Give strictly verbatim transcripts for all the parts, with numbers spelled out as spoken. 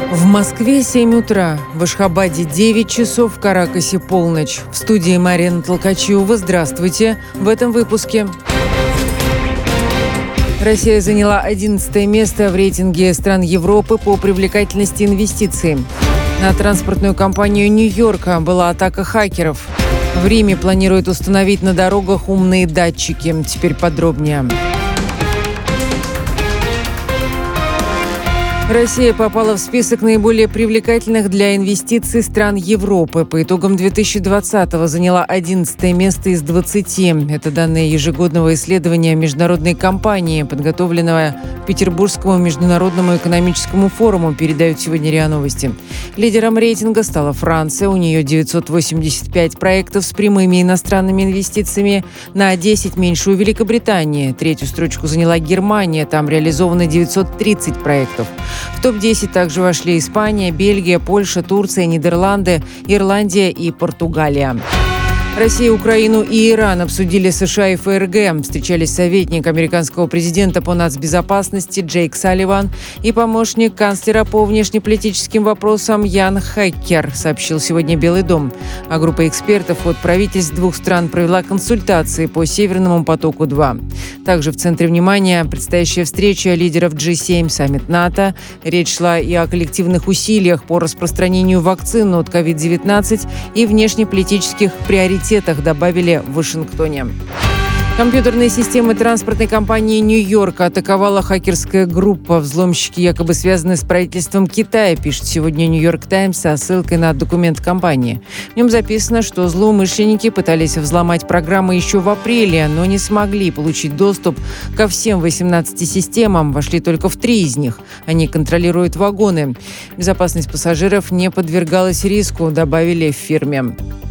В Москве семь утра, в Ашхабаде девять часов, в Каракасе полночь. В студии Марина Толкачева. Здравствуйте. В этом выпуске. Россия заняла одиннадцатое место в рейтинге стран Европы по привлекательности инвестиций. На транспортную компанию Нью-Йорка была атака хакеров. В Риме планируют установить на дорогах умные датчики. Теперь подробнее. Россия попала в список наиболее привлекательных для инвестиций стран Европы. По итогам две тысячи двадцатого заняла одиннадцатое место из двадцати. Это данные ежегодного исследования международной компании, подготовленного к Петербургскому международному экономическому форуму, передают сегодня РИА Новости. Лидером рейтинга стала Франция. У нее девятьсот восемьдесят пять проектов с прямыми иностранными инвестициями, на десять меньше у Великобритании. Третью строчку заняла Германия. Там реализовано девятьсот тридцать проектов. В топ десять также вошли Испания, Бельгия, Польша, Турция, Нидерланды, Ирландия и Португалия. Россия, Украину и Иран обсудили США и ФРГ. Встречались советник американского президента по нацбезопасности Джейк Салливан и помощник канцлера по внешнеполитическим вопросам Ян Хеккер, сообщил сегодня Белый дом. А группа экспертов от правительств двух стран провела консультации по Северному потоку-два. Также в центре внимания предстоящая встреча лидеров джи семь, саммит НАТО. Речь шла и о коллективных усилиях по распространению вакцин от ковид девятнадцать и внешнеполитических приоритетах, добавили в Вашингтоне. Компьютерные системы транспортной компании Нью-Йорка атаковала хакерская группа. Взломщики якобы связаны с правительством Китая, пишет сегодня Нью-Йорк Таймс со ссылкой на документ компании. В нем записано, что злоумышленники пытались взломать программы еще в апреле, но не смогли получить доступ ко всем восемнадцати системам, вошли только в три из них. Они контролируют вагоны. Безопасность пассажиров не подвергалась риску, добавили в фирме.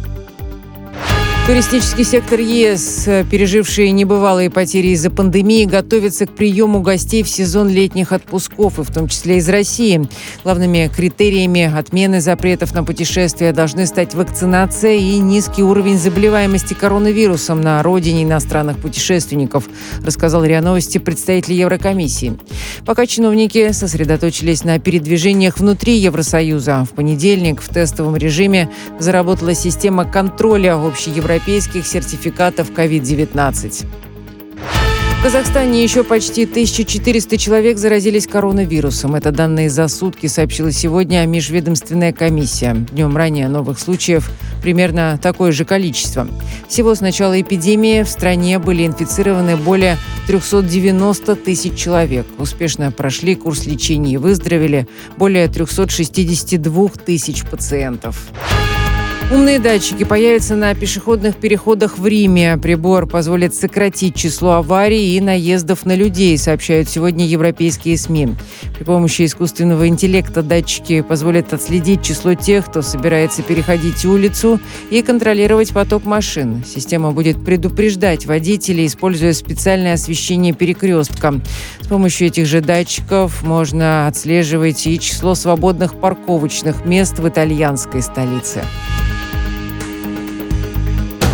Туристический сектор ЕС, переживший небывалые потери из-за пандемии, готовится к приему гостей в сезон летних отпусков, и в том числе из России. Главными критериями отмены запретов на путешествия должны стать вакцинация и низкий уровень заболеваемости коронавирусом на родине иностранных путешественников, рассказал РИА Новости представитель Еврокомиссии. Пока чиновники сосредоточились на передвижениях внутри Евросоюза. В понедельник в тестовом режиме заработала система контроля общеевропейских европейских сертификатов ковид девятнадцать. В Казахстане еще почти тысяча четыреста человек заразились коронавирусом. Это данные за сутки, сообщила сегодня межведомственная комиссия. Днем ранее новых случаев примерно такое же количество. Всего с начала эпидемии в стране были инфицированы более триста девяносто тысяч человек. Успешно прошли курс лечения и выздоровели более триста шестьдесят два тысяч пациентов. Умные датчики появятся на пешеходных переходах в Риме. Прибор позволит сократить число аварий и наездов на людей, сообщают сегодня европейские СМИ. При помощи искусственного интеллекта датчики позволят отследить число тех, кто собирается переходить улицу, и контролировать поток машин. Система будет предупреждать водителей, используя специальное освещение перекрестка. С помощью этих же датчиков можно отслеживать и число свободных парковочных мест в итальянской столице.